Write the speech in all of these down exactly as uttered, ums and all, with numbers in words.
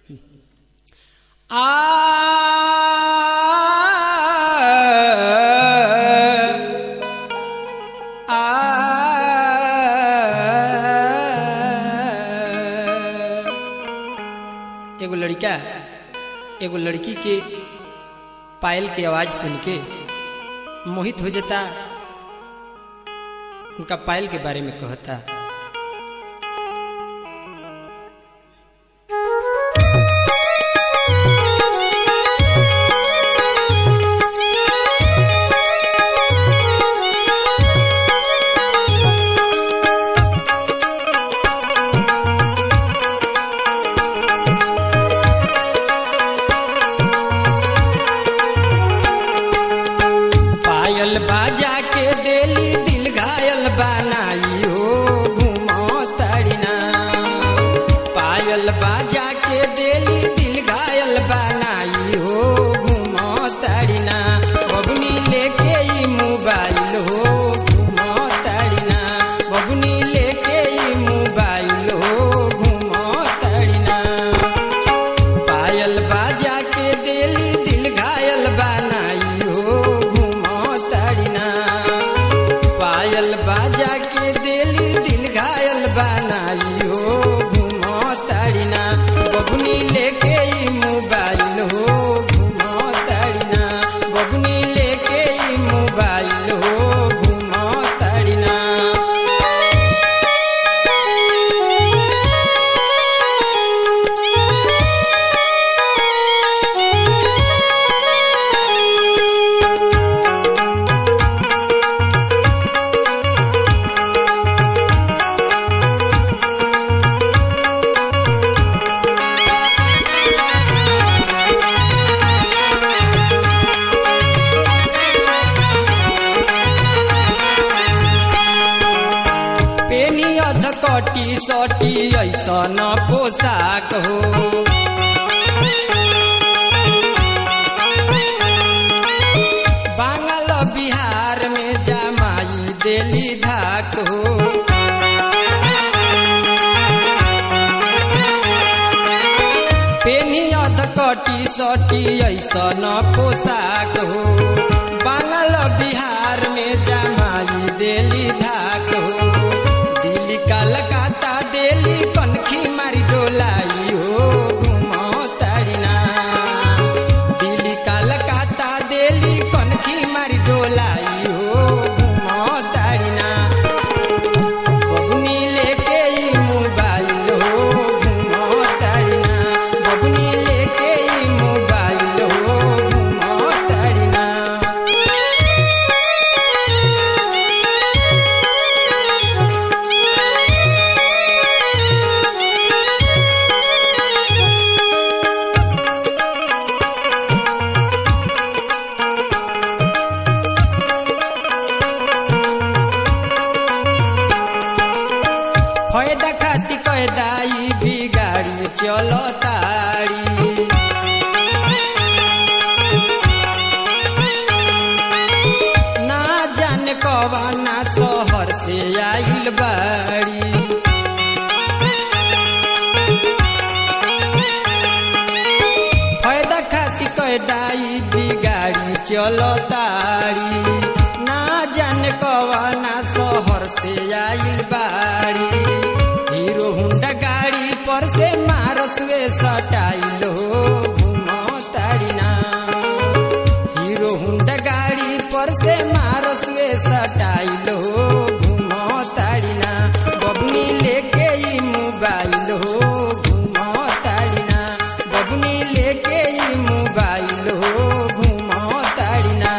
आ आ एगो लड़का एगो लड़की के पायल की आवाज सुन के मोहित हो जाता, उनका पायल के बारे में कहता। पायल बाजा के देली दिल घायल बनाई हो घूमो तड़िना। पायल बाजा के देली दिल घायल बनाई हो घूमो तड़िना। बबुनी लेके ई मोबाइल हो घूमो तड़िना। बबुनी लेके ई मोबाइल हो घूमो तड़िना। पायल बाजा के देली दिल घायल बनाई हो पायल बाजा के देली दिल घायल बनाई हो घूमो तड़िना। बबुनी लेके ई मोबाइल हो घूमो तड़िना। बबुनी लेके ई मोबाइल हो घूमो तड़िना। पेनी अध कटी सटी ऐसन पोशाक हो। बांगल बिहार में जमाई देली धाक हो। पेनी अध कटी सटी ऐसन पोशाक हो। बांगल बिहार में जमाई देली धाक हो। कलकत्ता देली कनखी मारी डोलाई हो घूमो तड़िना। दिल्ली कलकत्ता देली कनखी मारी डोलाई हो घूमो तड़िना। बबुनी लेके ई मोबाइल हो घूमो तड़िना। बबुनी लेके ई मोबाइल हो घूमो तड़िना। फायदा खाती कैदाई बिगाड़ी चलो तारी। ना जाने कवना शहर से आइल बाड़ी। फायदा खाती कैदाई बिगाड़ी चलो तारी। ना जाने कवना शहर से आइल बाड़ी। हीरो हुंडा गाड़ी पर से मारस वे सटाइल हो घूमो तड़िना। हीरो हुंडा गाड़ी पर से मारस वे सटाइल हो घूमो तड़िना। बबुनी लेके ई मोबाइल हो घूमो तड़िना। बबुनी लेके ई मोबाइल हो घूमो तड़िना।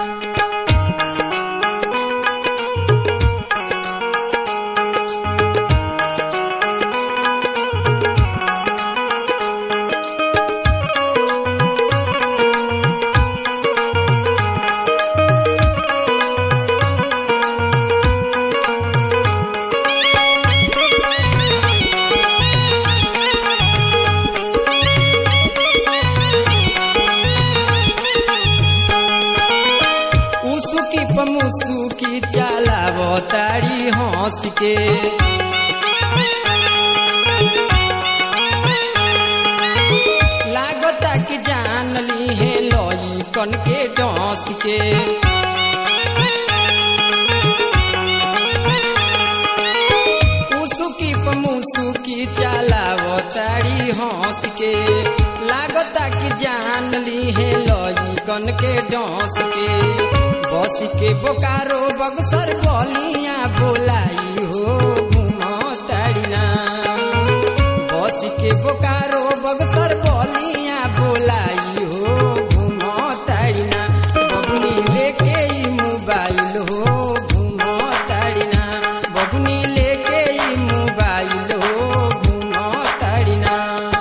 मुसुकी चलावो ताड़ी हंस के। कन के डोस के। उसुकी पमुसुकी चलावो ताड़ी हंस के, लागता कि जान ली है लई कन के डोस के। बस के बोकारो बक्सर बलिया बोलाई हो घूमो ताड़ी ना, बस के बोकारो बक्सर बलिया बोलाई हो घूमो ताड़ी ना। बबुनी लेके ई मोबाइल हो घूमो ताड़ी ना, बबुनी लेके ई मोबाइल हो घूमो ताड़ी ना।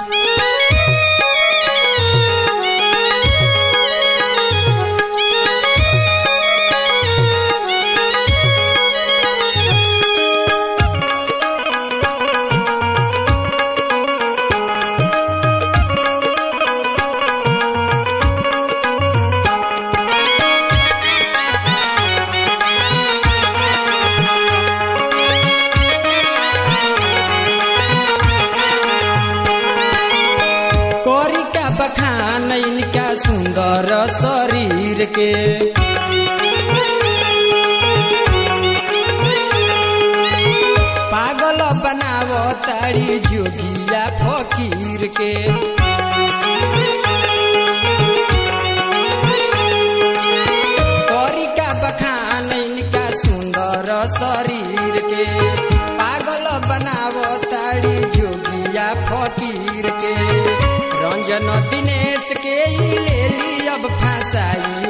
बखान इनका सुंदर शरीर के, पागल बनावो ताड़ी जोगिया फकीर के। करिका बखान इनका सुंदर शरीर के, पागल बनावो ताड़ी जोगिया फकीर के। रंजन दिनेश के ही ले ली अब फंसाई